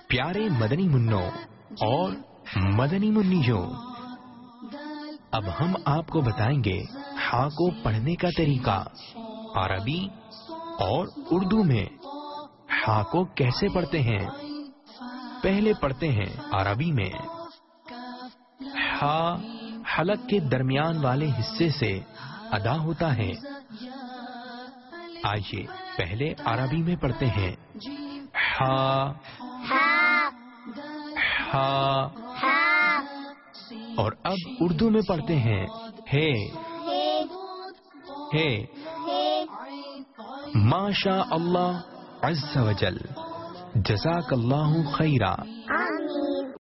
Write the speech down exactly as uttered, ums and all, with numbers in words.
प्यारे मदनी मुन्नों और मदनी मुन्नियों, अब हम आपको बताएंगे हा को पढ़ने का तरीका। अरबी और उर्दू में हा को कैसे पढ़ते हैं। पहले पढ़ते हैं अरबी में। हा हलक के दरमियान वाले हिस्से से अदा होता है। आइए पहले अरबी में पढ़ते हैं। हा हा, हा, हा, और अब उर्दू में पढ़ते हैं। हे हे, हे हे, माशा अल्लाह अज़्ज़ वजल, जज़ाकल्लाहु खैरा।